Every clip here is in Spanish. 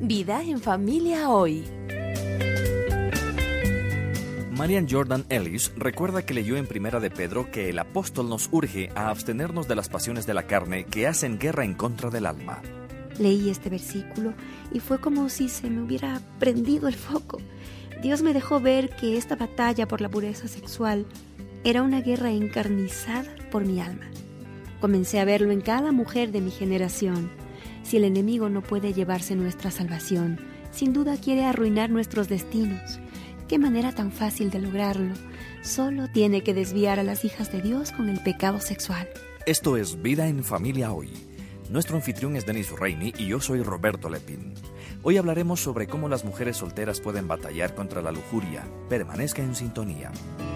Vida en Familia Hoy. Marian Jordan Ellis recuerda que leyó en Primera de Pedro que el apóstol nos urge a abstenernos de las pasiones de la carne que hacen guerra en contra del alma. Leí este versículo y fue como si se me hubiera prendido el foco. Dios me dejó ver que esta batalla por la pureza sexual era una guerra encarnizada por mi alma. Comencé a verlo en cada mujer de mi generación. Si el enemigo no puede llevarse nuestra salvación, sin duda quiere arruinar nuestros destinos. ¡Qué manera tan fácil de lograrlo! Solo tiene que desviar a las hijas de Dios con el pecado sexual. Esto es Vida en Familia Hoy. Nuestro anfitrión es Denis Reini y yo soy Roberto Lepín. Hoy hablaremos sobre cómo las mujeres solteras pueden batallar contra la lujuria. Permanezca en sintonía.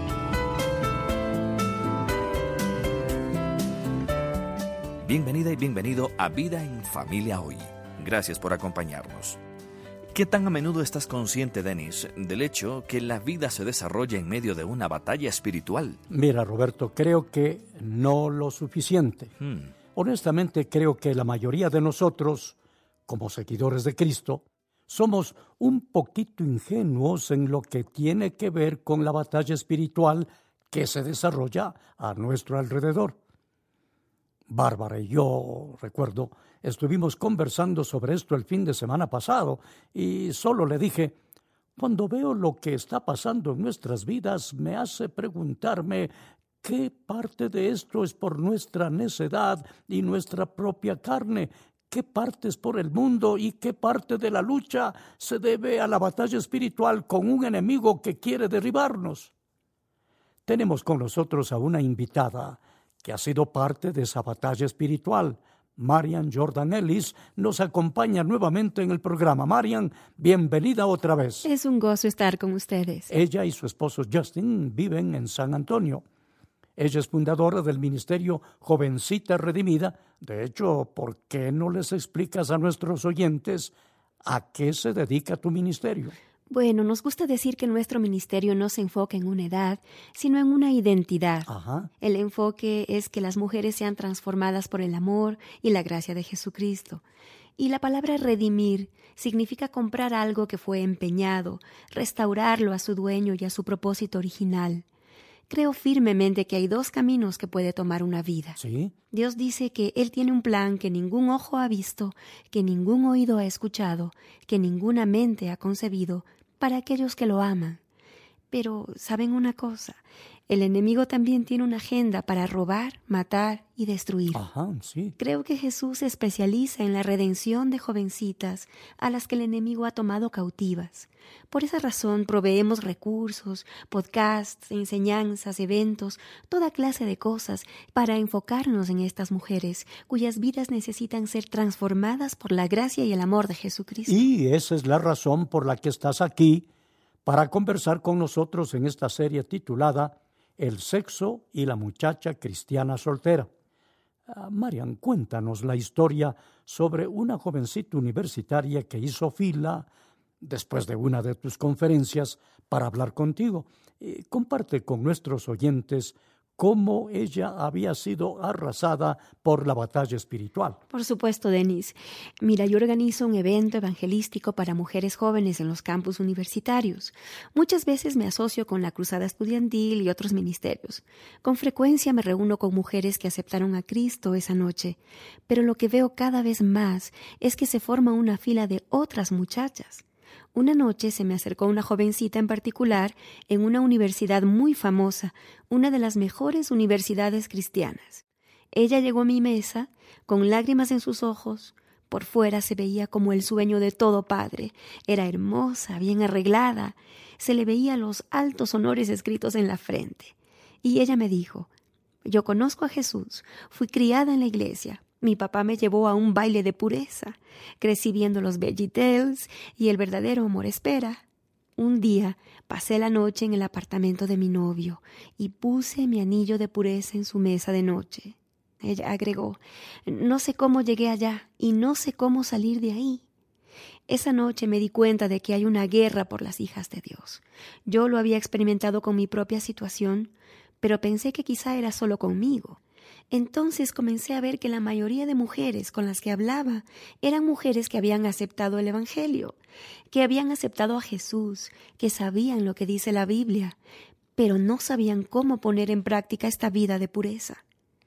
Bienvenida y bienvenido a Vida en Familia Hoy. Gracias por acompañarnos. ¿Qué tan a menudo estás consciente, Denis, del hecho que la vida se desarrolla en medio de una batalla espiritual? Mira, Roberto, creo que no lo suficiente. Honestamente, creo que la mayoría de nosotros, como seguidores de Cristo, somos un poquito ingenuos en lo que tiene que ver con la batalla espiritual que se desarrolla a nuestro alrededor. Bárbara y yo, recuerdo, estuvimos conversando sobre esto el fin de semana pasado y solo le dije, cuando veo lo que está pasando en nuestras vidas, me hace preguntarme qué parte de esto es por nuestra necedad y nuestra propia carne, qué parte es por el mundo y qué parte de la lucha se debe a la batalla espiritual con un enemigo que quiere derribarnos. Tenemos con nosotros a una invitada que ha sido parte de esa batalla espiritual. Marian Jordan Ellis nos acompaña nuevamente en el programa. Marian, bienvenida otra vez. Es un gozo estar con ustedes. Ella y su esposo Justin viven en San Antonio. Ella es fundadora del ministerio Jovencita Redimida. De hecho, ¿por qué no les explicas a nuestros oyentes a qué se dedica tu ministerio? Bueno, nos gusta decir que nuestro ministerio no se enfoca en una edad, sino en una identidad. Ajá. El enfoque es que las mujeres sean transformadas por el amor y la gracia de Jesucristo. Y la palabra redimir significa comprar algo que fue empeñado, restaurarlo a su dueño y a su propósito original. Creo firmemente que hay dos caminos que puede tomar una vida. ¿Sí? Dios dice que Él tiene un plan que ningún ojo ha visto, que ningún oído ha escuchado, que ninguna mente ha concebido para aquellos que lo aman. Pero, ¿saben una cosa? El enemigo también tiene una agenda para robar, matar y destruir. Ajá, sí. Creo que Jesús se especializa en la redención de jovencitas a las que el enemigo ha tomado cautivas. Por esa razón proveemos recursos, podcasts, enseñanzas, eventos, toda clase de cosas para enfocarnos en estas mujeres cuyas vidas necesitan ser transformadas por la gracia y el amor de Jesucristo. Y esa es la razón por la que estás aquí para conversar con nosotros en esta serie titulada El sexo y la muchacha cristiana soltera. Marian, cuéntanos la historia sobre una jovencita universitaria que hizo fila después de una de tus conferencias para hablar contigo. Comparte con nuestros oyentes cómo ella había sido arrasada por la batalla espiritual. Por supuesto, Denis. Mira, yo organizo un evento evangelístico para mujeres jóvenes en los campus universitarios. Muchas veces me asocio con la Cruzada Estudiantil y otros ministerios. Con frecuencia me reúno con mujeres que aceptaron a Cristo esa noche. Pero lo que veo cada vez más es que se forma una fila de otras muchachas. Una noche se me acercó una jovencita en particular en una universidad muy famosa, una de las mejores universidades cristianas. Ella llegó a mi mesa con lágrimas en sus ojos. Por fuera se veía como el sueño de todo padre. Era hermosa, bien arreglada. Se le veía los altos honores escritos en la frente. Y ella me dijo, yo conozco a Jesús, fui criada en la iglesia. Mi papá me llevó a un baile de pureza. Crecí viendo los VeggieTales y El verdadero amor espera. Un día pasé la noche en el apartamento de mi novio y puse mi anillo de pureza en su mesa de noche. Ella agregó, no sé cómo llegué allá y no sé cómo salir de ahí. Esa noche me di cuenta de que hay una guerra por las hijas de Dios. Yo lo había experimentado con mi propia situación, pero pensé que quizá era solo conmigo. Entonces comencé a ver que la mayoría de mujeres con las que hablaba eran mujeres que habían aceptado el Evangelio, que habían aceptado a Jesús, que sabían lo que dice la Biblia, pero no sabían cómo poner en práctica esta vida de pureza.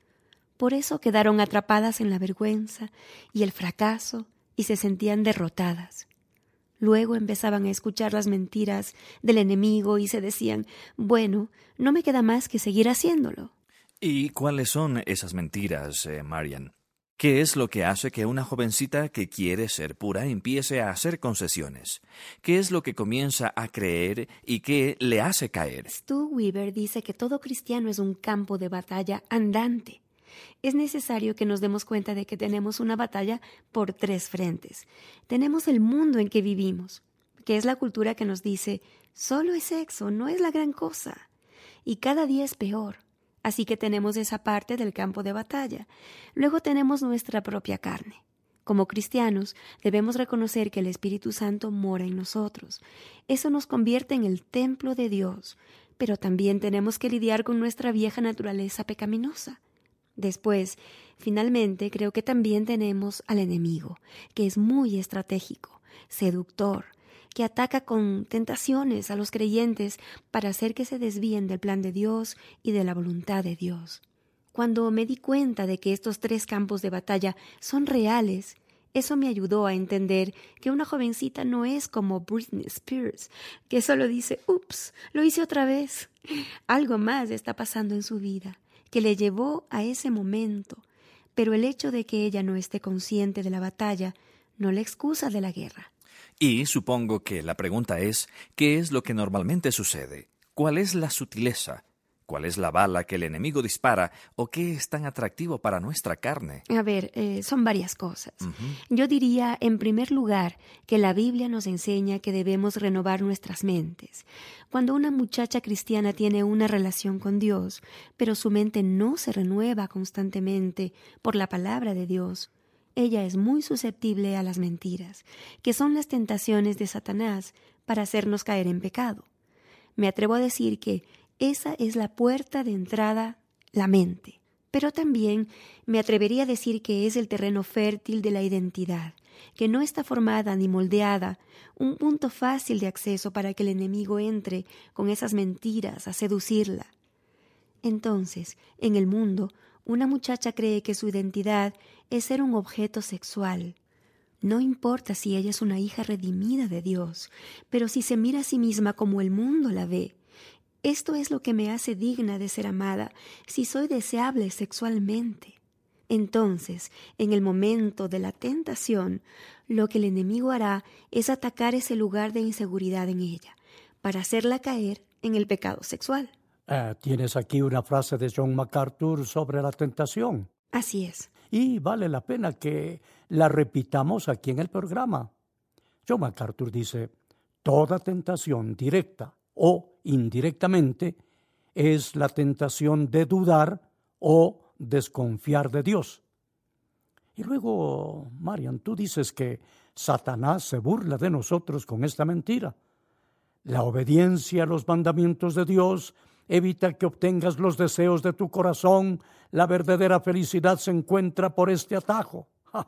Por eso quedaron atrapadas en la vergüenza y el fracaso y se sentían derrotadas. Luego empezaban a escuchar las mentiras del enemigo y se decían, bueno, no me queda más que seguir haciéndolo. ¿Y cuáles son esas mentiras, Marian? ¿Qué es lo que hace que una jovencita que quiere ser pura empiece a hacer concesiones? ¿Qué es lo que comienza a creer y qué le hace caer? Stu Weaver dice que todo cristiano es un campo de batalla andante. Es necesario que nos demos cuenta de que tenemos una batalla por 3 frentes. Tenemos el mundo en que vivimos, que es la cultura que nos dice, solo es sexo, no es la gran cosa. Y cada día es peor. Así que tenemos esa parte del campo de batalla. Luego tenemos nuestra propia carne. Como cristianos, debemos reconocer que el Espíritu Santo mora en nosotros. Eso nos convierte en el templo de Dios. Pero también tenemos que lidiar con nuestra vieja naturaleza pecaminosa. Después, finalmente, creo que también tenemos al enemigo, que es muy estratégico, seductor, que ataca con tentaciones a los creyentes para hacer que se desvíen del plan de Dios y de la voluntad de Dios. Cuando me di cuenta de que estos 3 campos de batalla son reales, eso me ayudó a entender que una jovencita no es como Britney Spears, que solo dice, ups, lo hice otra vez. Algo más está pasando en su vida, que le llevó a ese momento, pero el hecho de que ella no esté consciente de la batalla no la excusa de la guerra. Y supongo que la pregunta es, ¿qué es lo que normalmente sucede? ¿Cuál es la sutileza? ¿Cuál es la bala que el enemigo dispara? ¿O qué es tan atractivo para nuestra carne? A ver, son varias cosas. Yo diría, en primer lugar, que la Biblia nos enseña que debemos renovar nuestras mentes. Cuando una muchacha cristiana tiene una relación con Dios, pero su mente no se renueva constantemente por la palabra de Dios, ella es muy susceptible a las mentiras, que son las tentaciones de Satanás para hacernos caer en pecado. Me atrevo a decir que esa es la puerta de entrada, la mente. Pero también me atrevería a decir que es el terreno fértil de la identidad, que no está formada ni moldeada, un punto fácil de acceso para que el enemigo entre con esas mentiras a seducirla. Entonces, en el mundo, una muchacha cree que su identidad es ser un objeto sexual. No importa si ella es una hija redimida de Dios, pero si se mira a sí misma como el mundo la ve. Esto es lo que me hace digna de ser amada, si soy deseable sexualmente. Entonces, en el momento de la tentación, lo que el enemigo hará es atacar ese lugar de inseguridad en ella, para hacerla caer en el pecado sexual. Tienes aquí una frase de John MacArthur sobre la tentación. Así es. Y vale la pena que la repitamos aquí en el programa. John MacArthur dice, toda tentación directa o indirectamente es la tentación de dudar o desconfiar de Dios. Y luego, Marian, tú dices que Satanás se burla de nosotros con esta mentira. La obediencia a los mandamientos de Dios evita que obtengas los deseos de tu corazón. La verdadera felicidad se encuentra por este atajo.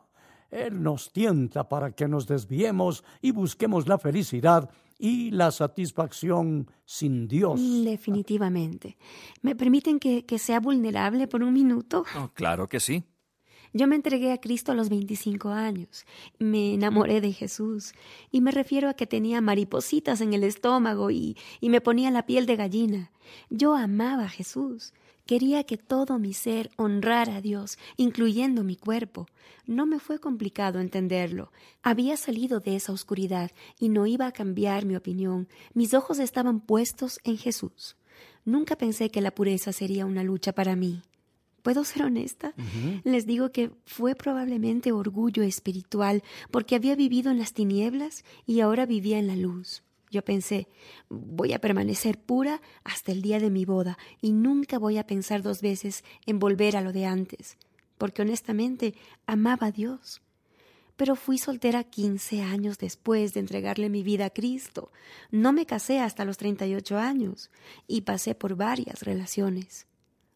Él nos tienta para que nos desviemos y busquemos la felicidad y la satisfacción sin Dios. Definitivamente. ¿Me permiten que sea vulnerable por un minuto? Oh, claro que sí. Yo me entregué a Cristo a los 25 años. Me enamoré de Jesús. Y me refiero a que tenía maripositas en el estómago y me ponía la piel de gallina. Yo amaba a Jesús. Quería que todo mi ser honrara a Dios, incluyendo mi cuerpo. No me fue complicado entenderlo. Había salido de esa oscuridad y no iba a cambiar mi opinión. Mis ojos estaban puestos en Jesús. Nunca pensé que la pureza sería una lucha para mí. ¿Puedo ser honesta? Les digo que fue probablemente orgullo espiritual porque había vivido en las tinieblas y ahora vivía en la luz. Yo pensé, voy a permanecer pura hasta el día de mi boda y nunca voy a pensar 2 veces en volver a lo de antes, porque honestamente amaba a Dios. Pero fui soltera 15 años después de entregarle mi vida a Cristo. No me casé hasta los 38 años y pasé por varias relaciones.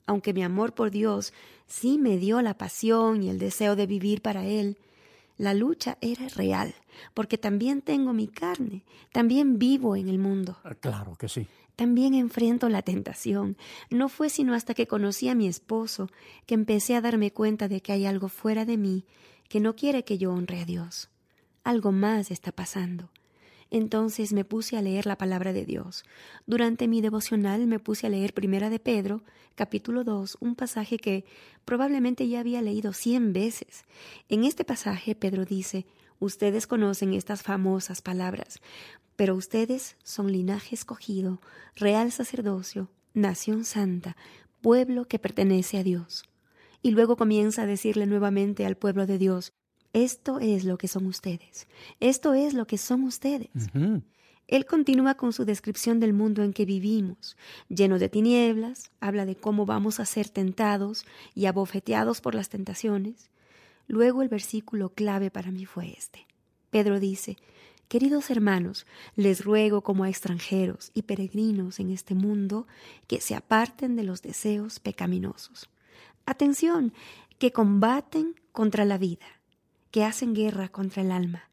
Aunque mi amor por Dios sí me dio la pasión y el deseo de vivir para Él, la lucha era real, porque también tengo mi carne, también vivo en el mundo. Claro que sí. También enfrento la tentación. No fue sino hasta que conocí a mi esposo que empecé a darme cuenta de que hay algo fuera de mí que no quiere que yo honre a Dios. Algo más está pasando. Entonces me puse a leer la palabra de Dios. Durante mi devocional me puse a leer 1 de Pedro, capítulo 2, un pasaje que probablemente ya había leído 100 veces. En este pasaje Pedro dice: ustedes conocen estas famosas palabras, pero ustedes son linaje escogido, real sacerdocio, nación santa, pueblo que pertenece a Dios. Y luego comienza a decirle nuevamente al pueblo de Dios: esto es lo que son ustedes. Esto es lo que son ustedes. Uh-huh. Él continúa con su descripción del mundo en que vivimos, lleno de tinieblas, habla de cómo vamos a ser tentados y abofeteados por las tentaciones. Luego el versículo clave para mí fue este. Pedro dice: queridos hermanos, les ruego como a extranjeros y peregrinos en este mundo que se aparten de los deseos pecaminosos. Atención, que combaten contra la vida, que hacen guerra contra el alma.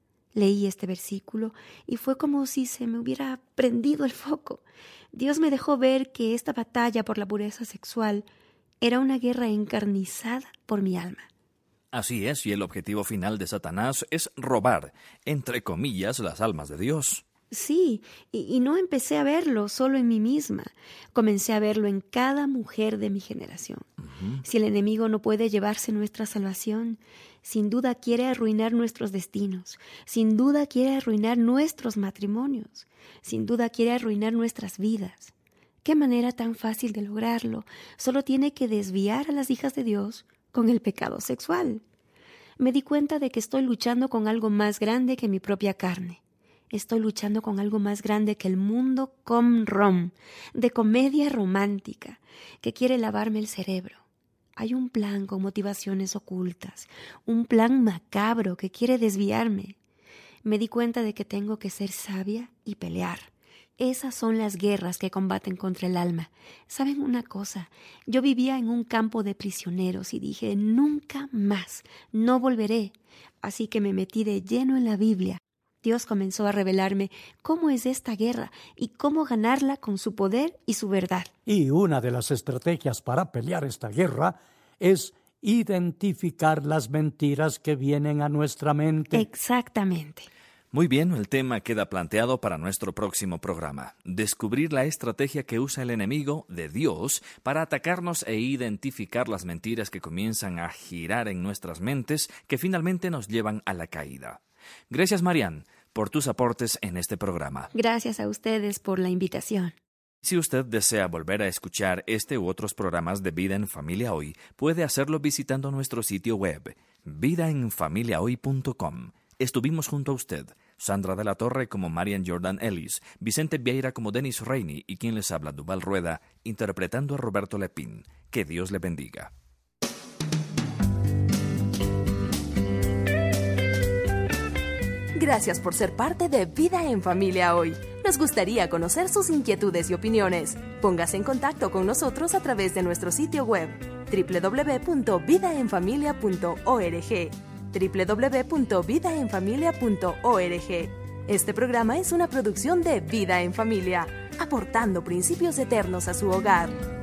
Leí este versículo y fue como si se me hubiera prendido el foco. Dios me dejó ver que esta batalla por la pureza sexual era una guerra encarnizada por mi alma. Así es, y el objetivo final de Satanás es robar, entre comillas, las almas de Dios. Sí, y no empecé a verlo solo en mí misma. Comencé a verlo en cada mujer de mi generación. Uh-huh. Si el enemigo no puede llevarse nuestra salvación, sin duda quiere arruinar nuestros destinos, sin duda quiere arruinar nuestros matrimonios, sin duda quiere arruinar nuestras vidas. ¿Qué manera tan fácil de lograrlo? Solo tiene que desviar a las hijas de Dios con el pecado sexual. Me di cuenta de que estoy luchando con algo más grande que mi propia carne. Estoy luchando con algo más grande que el mundo com-rom, de comedia romántica, que quiere lavarme el cerebro. Hay un plan con motivaciones ocultas, un plan macabro que quiere desviarme. Me di cuenta de que tengo que ser sabia y pelear. Esas son las guerras que combaten contra el alma. ¿Saben una cosa? Yo vivía en un campo de prisioneros y dije: nunca más, no volveré. Así que me metí de lleno en la Biblia. Dios comenzó a revelarme cómo es esta guerra y cómo ganarla con su poder y su verdad. Y una de las estrategias para pelear esta guerra es identificar las mentiras que vienen a nuestra mente. Exactamente. Muy bien, el tema queda planteado para nuestro próximo programa. Descubrir la estrategia que usa el enemigo de Dios para atacarnos e identificar las mentiras que comienzan a girar en nuestras mentes que finalmente nos llevan a la caída. Gracias, Marian, por tus aportes en este programa. Gracias a ustedes por la invitación. Si usted desea volver a escuchar este u otros programas de Vida en Familia Hoy, puede hacerlo visitando nuestro sitio web, vidaenfamiliahoy.com. Estuvimos junto a usted, Sandra de la Torre como Marian Jordan Ellis, Vicente Vieira como Dennis Rainey y quien les habla, Duval Rueda, interpretando a Roberto Lepín. Que Dios le bendiga. Gracias por ser parte de Vida en Familia Hoy. Nos gustaría conocer sus inquietudes y opiniones. Póngase en contacto con nosotros a través de nuestro sitio web www.vidaenfamilia.org www.vidaenfamilia.org. Este programa es una producción de Vida en Familia, aportando principios eternos a su hogar.